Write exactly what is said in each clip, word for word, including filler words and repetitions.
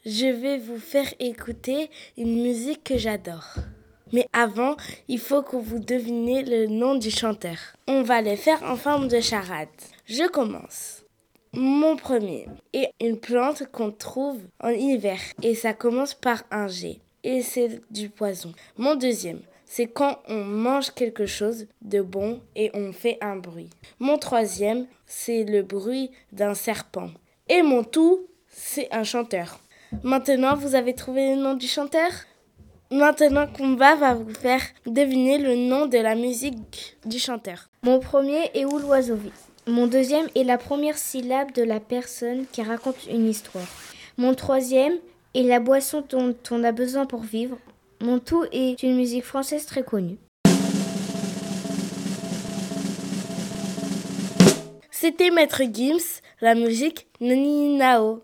je vais vous faire écouter une musique que j'adore. Mais avant, il faut que vous deviniez le nom du chanteur. On va les faire en forme de charade. Je commence. Mon premier est une plante qu'on trouve en hiver et ça commence par un G et c'est du poison. Mon deuxième, c'est quand on mange quelque chose de bon et on fait un bruit. Mon troisième, c'est le bruit d'un serpent. Et mon tout, c'est un chanteur. Maintenant, vous avez trouvé le nom du chanteur ? Maintenant, Kumba va vous faire deviner le nom de la musique du chanteur. Mon premier est Où l'oiseau vit. Mon deuxième est la première syllabe de la personne qui raconte une histoire. Mon troisième est la boisson dont on a besoin pour vivre. Mon tout est une musique française très connue. C'était Maître Gims, la musique Nani Nao.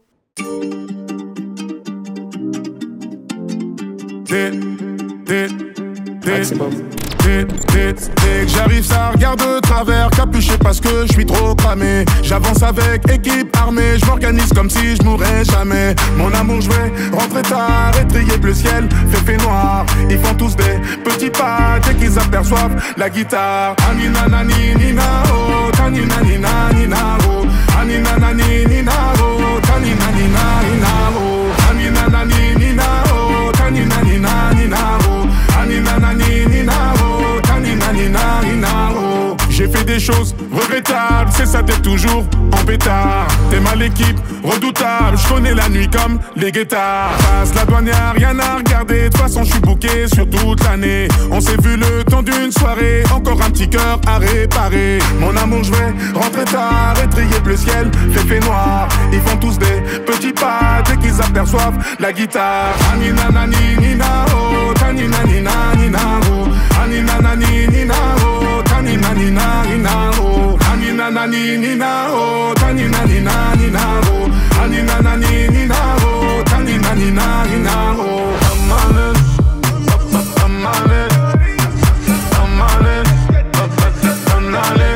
Dès, dès, dès, dès, dès, dès que j'arrive, ça regarde de travers, capuché parce que je suis trop cramé. J'avance avec équipe armée, je m'organise comme si je mourrais jamais. Mon amour, je vais rentrer tard, étrier bleu ciel, fait noir. Ils font tous des petits pas dès qu'ils aperçoivent la guitare. Anina nani nina oh, tanina nina nina oh, anina nani nina oh, tanina nina nina oh, anina nani nina oh, tanina nina nina oh, anina nani nina oh, tanina nina nina oh. J'ai fait des choses regrettables, c'est ça d'être toujours en pétard. T'es mal l'équipe, redoutable, je connais la nuit comme les guettards. Passe la douane, y'a rien à regarder, de toute façon je suis booké sur toute l'année. On s'est vu le temps d'une soirée, encore un petit cœur à réparer. Mon amour, je vais rentrer tard, étrier bleu ciel, fait noir. Ils font tous des petits pas dès qu'ils aperçoivent la guitare. Anina nani nina oh, tanina nina nina oh, anina nani nina oh, tanina nina nina oh, anina nani nina oh, tanina nina nina oh, anina nani nina oh, tanina nina nina oh. Amale, amale, amale, amale,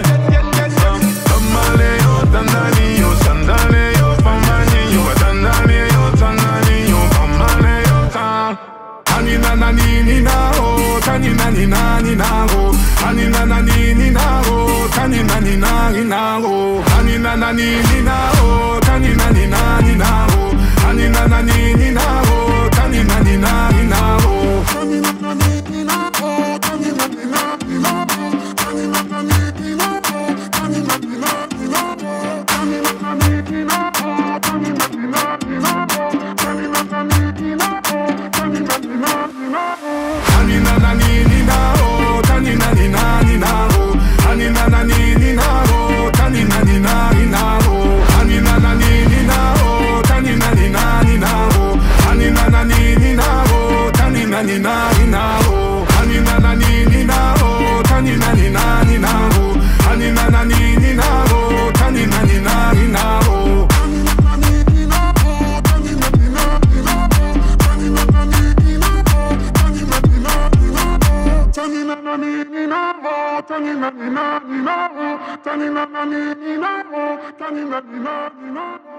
amale, yo dandali, yo sandale, yo pamani, yo dandali, yo dandali, yo pamale, yo tan. Anina nani nina oh, tanina nina nina oh, anina nani nina oh, tanina nina nina oh, anina nani nina oh, tanina nina nina oh, anina nani nina oh, tanina nina nina oh, tanina nani nina oh, tanina nina nina oh, tanina nani nina oh, tanina nina nina oh, tanina nani nina oh, tanina nina nina oh, tanina nani nina oh, tanina nina nina oh, anina nani nina oh, tanina nina nina oh, anina nani nina oh, tanina nina nina oh, anina nani nina oh, tanina nina nina oh, anina nani nina oh, tanina nina nina oh, anina nani nina oh, tanina nina nina oh, anina nani nina oh, tanina nina nina oh. Tanina nani nina oh, tanina nina nina oh, tanina nani nina oh, tanina nina nina oh.